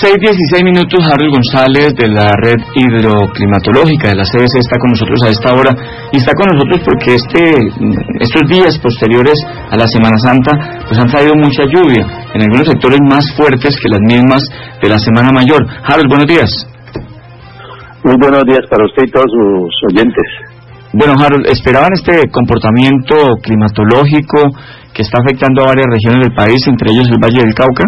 6:16, Harold González de la Red Hidroclimatológica de la CBC está con nosotros a esta hora, y está con nosotros porque estos días posteriores a la Semana Santa pues han traído mucha lluvia, en algunos sectores más fuertes que las mismas de la Semana Mayor. Harold, buenos días. Muy buenos días para usted y todos sus oyentes. Bueno, Harold, ¿esperaban este comportamiento climatológico que está afectando a varias regiones del país, entre ellos el Valle del Cauca?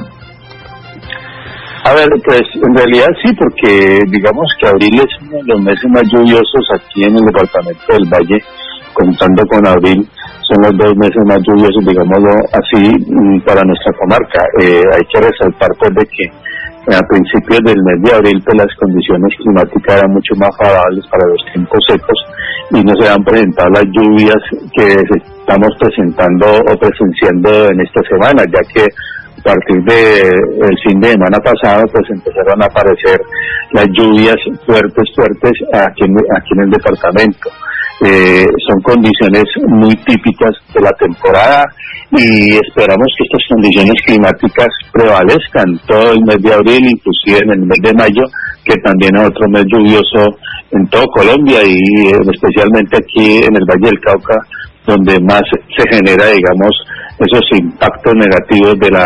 A ver, pues en realidad sí, porque digamos que abril es uno de los meses más lluviosos aquí en el departamento del Valle, contando con abril, son los 2 meses más lluviosos, digámoslo así, para nuestra comarca. Hay que resaltar pues de que a principios del mes de abril pues las condiciones climáticas eran mucho más favorables para los tiempos secos y no se han presentado las lluvias que estamos presentando o presenciando en esta semana, ya que a partir del fin de semana pasado pues empezaron a aparecer las lluvias fuertes aquí en el departamento. Son condiciones muy típicas de la temporada y esperamos que estas condiciones climáticas prevalezcan todo el mes de abril, inclusive en el mes de mayo, que también es otro mes lluvioso en todo Colombia y especialmente aquí en el Valle del Cauca, donde más se genera, digamos, esos impactos negativos de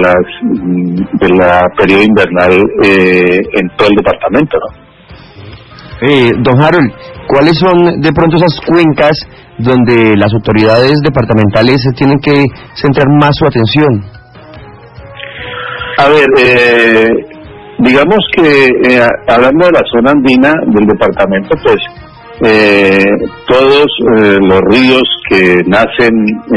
la periodo invernal en todo el departamento, ¿no? Don Harold, ¿cuáles son de pronto esas cuencas donde las autoridades departamentales tienen que centrar más su atención? A ver, digamos que hablando de la zona andina del departamento, pues todos los ríos que nacen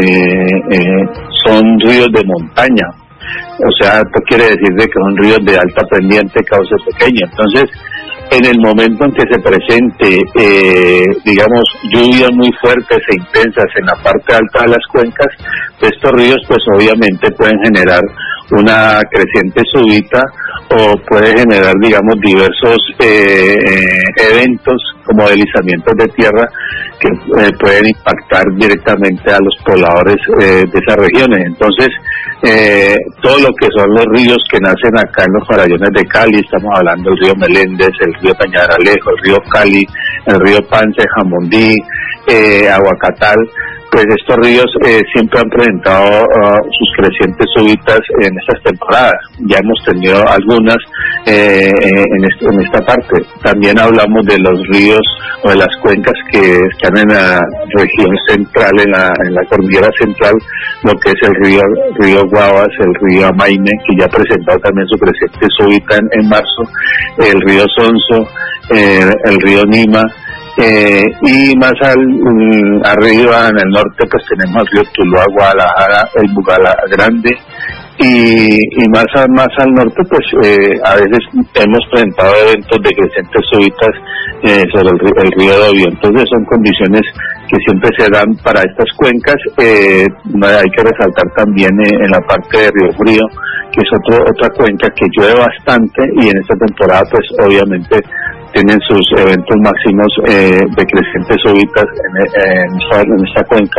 son ríos de montaña, o sea, esto quiere decir de que son ríos de alta pendiente, cauce pequeña. Entonces, en el momento en que se presente, digamos, lluvias muy fuertes e intensas en la parte alta de las cuencas, estos ríos pues obviamente pueden generar una creciente súbita o puede generar, digamos, diversos eventos como deslizamientos de tierra que pueden impactar directamente a los pobladores de esas regiones. Entonces, todo lo que son los ríos que nacen acá en los farallones de Cali, estamos hablando del río Meléndez, el río Peñaralejo, el río Cali, el río Pance, Jamundí, Aguacatal, pues estos ríos siempre han presentado sus crecientes súbitas en estas temporadas. Ya hemos tenido algunas en esta parte. También hablamos de los ríos o de las cuencas que están en la región central, en la cordillera central, lo que es el río Guavas, el río Amaime, que ya ha presentado también su creciente súbita en marzo, el río Sonso, el río Nima, y más arriba en el norte pues tenemos el río Tuluá, Guadalajara, el Bugala Grande, y más al norte pues a veces hemos presentado eventos de crecientes súbitas sobre el río Dobio. Entonces son condiciones que siempre se dan para estas cuencas. Hay que resaltar también en la parte de Río Frío, que es otra cuenca que llueve bastante y en esta temporada pues obviamente tienen sus eventos máximos de crecientes súbitas en esta cuenca.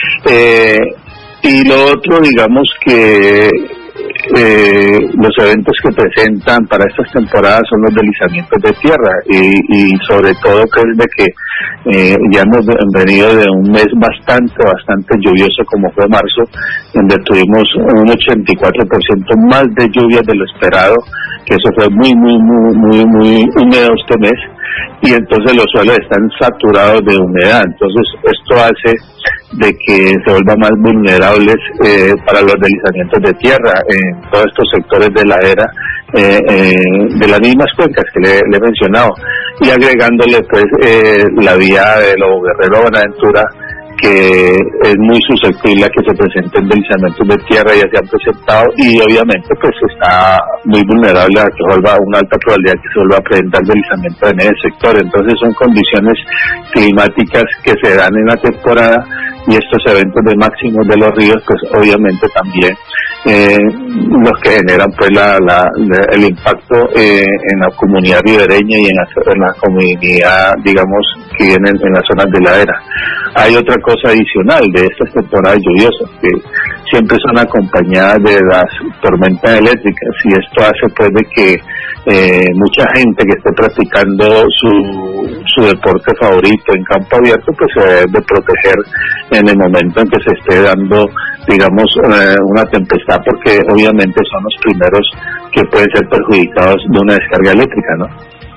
Y lo otro, digamos que los eventos que presentan para estas temporadas son los deslizamientos de tierra y sobre todo que es de que ya hemos venido de un mes bastante lluvioso como fue marzo, donde tuvimos un 84% más de lluvias de lo esperado, que eso fue muy húmedo este mes, y entonces los suelos están saturados de humedad. Entonces esto hace de que se vuelvan más vulnerables para los deslizamientos de tierra en todos estos sectores de la era de las mismas cuencas que le he mencionado, y agregándole pues la vía de Lobo Guerrero Buenaventura, que es muy susceptible a que se presenten deslizamientos de tierra, ya se han presentado, y obviamente pues está muy vulnerable a que vuelva una alta probabilidad que se vuelva a presentar deslizamiento en ese sector. Entonces son condiciones climáticas que se dan en la temporada y estos eventos de máximos de los ríos, pues obviamente también los que generan pues el impacto en la comunidad ribereña y en la comunidad, digamos, que viene en las zonas de ladera. Hay otra cosa adicional de estas temporadas lluviosas, que siempre son acompañadas de las tormentas eléctricas, y esto hace pues de que mucha gente que esté practicando su deporte favorito en campo abierto, pues se debe proteger en el momento en que se esté dando, digamos, una tempestad, porque obviamente son los primeros que pueden ser perjudicados de una descarga eléctrica, ¿no?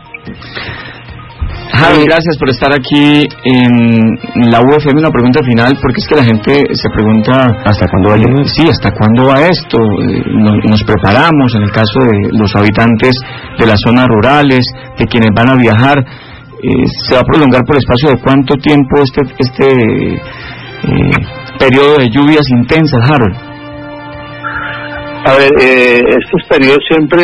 Javi, gracias por estar aquí en la UFM. Una pregunta final, porque es que la gente se pregunta ¿hasta cuándo va a llover? Sí, ¿hasta cuándo va esto? Nos preparamos en el caso de los habitantes de las zonas rurales, de quienes van a viajar. ¿Se va a prolongar por espacio de cuánto tiempo este periodo de lluvias intensas, Harold? A ver, estos periodos siempre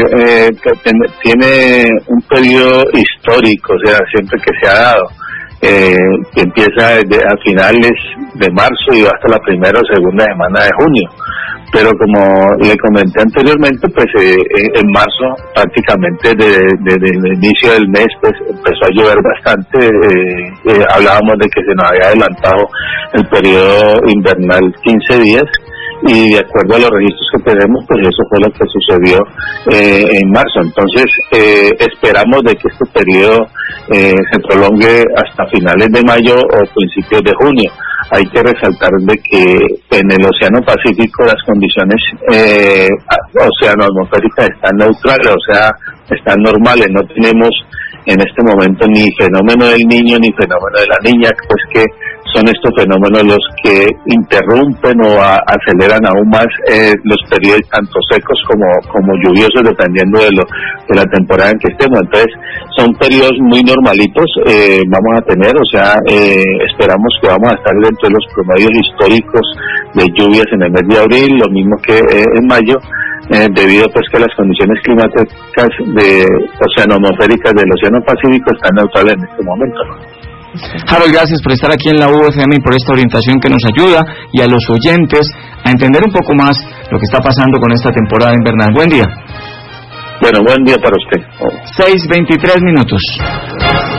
tiene un periodo histórico, o sea, siempre que se ha dado, que empieza a finales de marzo y va hasta la primera o segunda semana de junio. Pero como le comenté anteriormente, pues en marzo prácticamente desde el inicio del mes pues empezó a llover bastante. Hablábamos de que se nos había adelantado el periodo invernal 15 días, y de acuerdo a los registros que tenemos, pues eso fue lo que sucedió en marzo. Entonces esperamos de que este periodo se prolongue hasta finales de mayo o principios de junio. Hay que resaltar de que en el Océano Pacífico las condiciones oceano-atmosféricas están neutrales, o sea, están normales. No tenemos en este momento ni fenómeno del Niño ni fenómeno de la Niña, pues que son estos fenómenos los que interrumpen o aceleran aún más los periodos tanto secos como lluviosos, dependiendo de la temporada en que estemos. Entonces son periodos muy normalitos, vamos a tener, o sea, esperamos que vamos a estar dentro de los promedios históricos de lluvias en el mes de abril, lo mismo que en mayo, debido pues que las condiciones climáticas oceano-atmosféricas del Océano Pacífico están neutrales en este momento, ¿no? Harold, gracias por estar aquí en la UFM y por esta orientación que nos ayuda, y a los oyentes a entender un poco más lo que está pasando con esta temporada invernal. Buen día. Bueno, buen día para usted. 6:23 minutos.